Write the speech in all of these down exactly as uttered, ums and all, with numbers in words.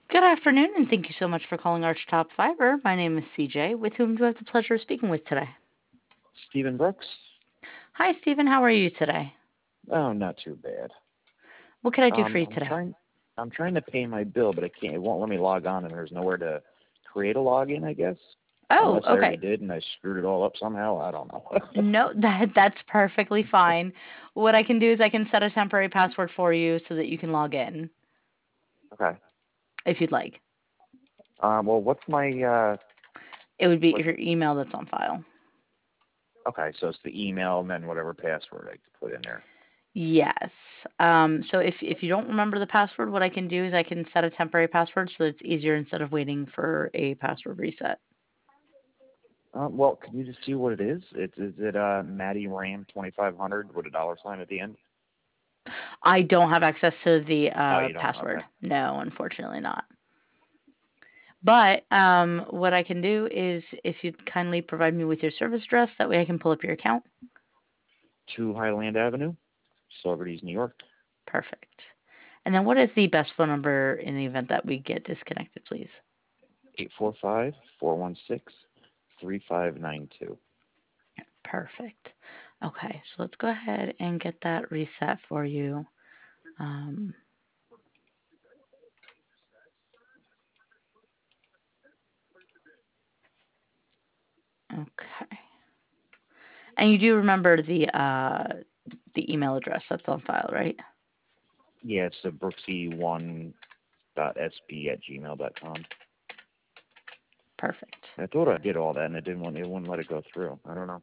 Good afternoon, and thank you so much for calling Arch Top Fiber. My name is C J, with whom do I have the pleasure of speaking with today? Stephen Brooks? Hi, Stephen. How are you today? Oh, not too bad. What can I do for Um, you I'm today? trying. I'm trying to pay my bill, but I can't. It won't let me log on, and there's nowhere to create a login. I guess Oh, unless I already okay. did and I screwed it all up somehow. I don't know. No, that that's perfectly fine. What I can do is I can set a temporary password for you so that you can log in Okay. if you'd like. Um. Well, what's my uh? It would be What? your email that's on file. Okay. So it's the email and then whatever password I put in there. Yes. Um, so if if you don't remember the password, what I can do is I can set a temporary password so that it's easier instead of waiting for a password reset. Um. Well, can you just see what it is? It's is it uh Maddie Ram twenty-five hundred with a dollar sign at the end? I don't have access to the Oh, uh, you don't. password. Okay. No, unfortunately not. But um, what I can do is if you'd kindly provide me with your service address, that way I can pull up your account. Two Highland Avenue, Celebrities, New York. Perfect. And then what is the best phone number in the event that we get disconnected, please? Eight four five four one six three five nine two. Perfect. Okay, so let's go ahead and get that reset for you. Um, okay. And you do remember the uh, the email address that's on file, right? Yeah, it's the brooksy one dot s b at gmail dot com. Perfect. I thought I did all that, and it didn't want it wouldn't let it go through. I don't know.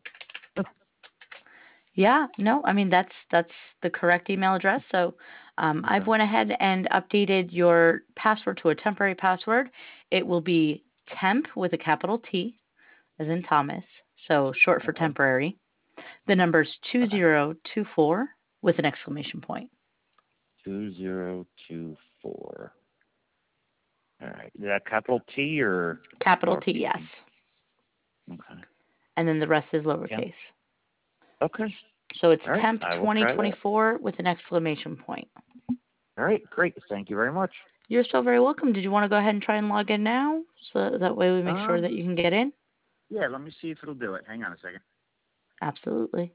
Yeah, no, I mean that's that's the correct email address. So um, I've Okay. went ahead and updated your password to a temporary password. It will be temp with a capital T, as in Thomas, so short for Okay. temporary. The number's two Okay. zero two four with an exclamation point. Two zero two four. All right. Is that capital T or Capital T, lowercase yes, t? Okay. and then the rest is Temp. lowercase. Okay. So it's All right. temp I will try that. twenty twenty-four with an exclamation point. All right. Great. Thank you very much. You're so very welcome. Did you want to go ahead and try and log in now, so that way we make sure that Um. you can get in? Yeah. Let me see if it'll do it. Hang on a second. Absolutely.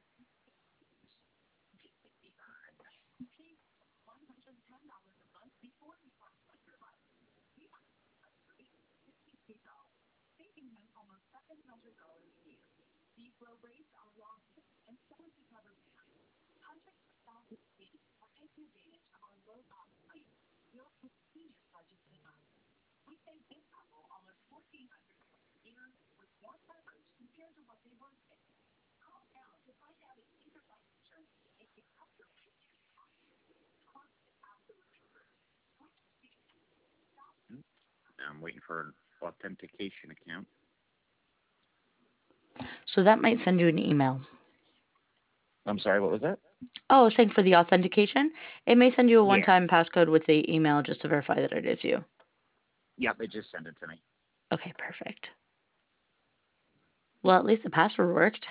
I'm waiting for an authentication account. So that might send you an email. I'm sorry. What was that? Oh, saying for the authentication, it may send you a Yeah. one-time passcode with the email just to verify that it is you. Yep. It just sent it to me. Okay, perfect. Well, at least the password worked.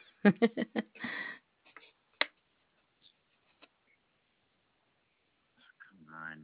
Come on.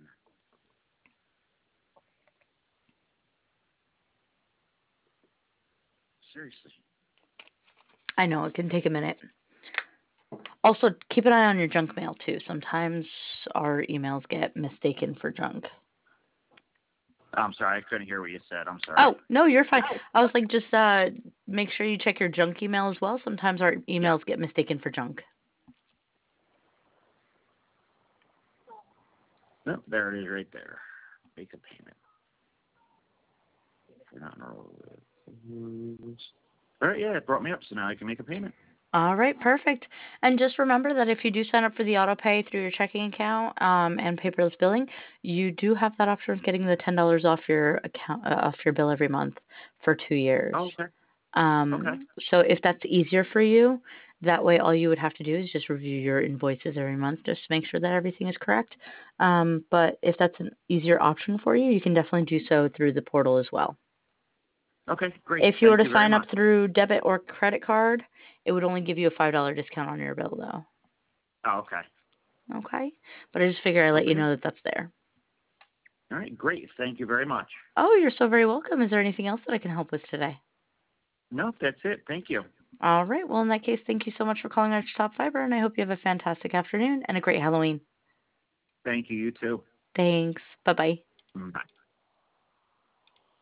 Seriously. I know it can take a minute. Also, keep an eye on your junk mail too. Sometimes our emails get mistaken for junk. I'm sorry, I couldn't hear what you said. I'm sorry. Oh, no, you're fine. I was like, just uh, make sure you check your junk email as well. Sometimes our Yeah. emails get mistaken for junk. No, there it is right there. Make a payment. You're not enrolled. All right, yeah, it brought me up, so now I can make a payment. All right, perfect. And just remember that if you do sign up for the auto pay through your checking account um, and paperless billing, you do have that option of getting the ten dollars off your account uh, off your bill every month for two years. Oh, okay. Okay. Um, so if that's easier for you, that way all you would have to do is just review your invoices every month just to make sure that everything is correct. Um, but if that's an easier option for you, you can definitely do so through the portal as well. Okay, great. If you were Thank to you very sign up much. through debit or credit card, it would only give you a five dollars discount on your bill, though. Oh, okay. Okay? But I just figure I let you Okay. know that that's there. All right, great. Thank you very much. Oh, you're so very welcome. Is there anything else that I can help with today? Nope, that's it. Thank you. All right. Well, in that case, thank you so much for calling Arch Top Fiber, and I hope you have a fantastic afternoon and a great Halloween. Thank you. You too. Thanks. Bye bye. Mm, bye.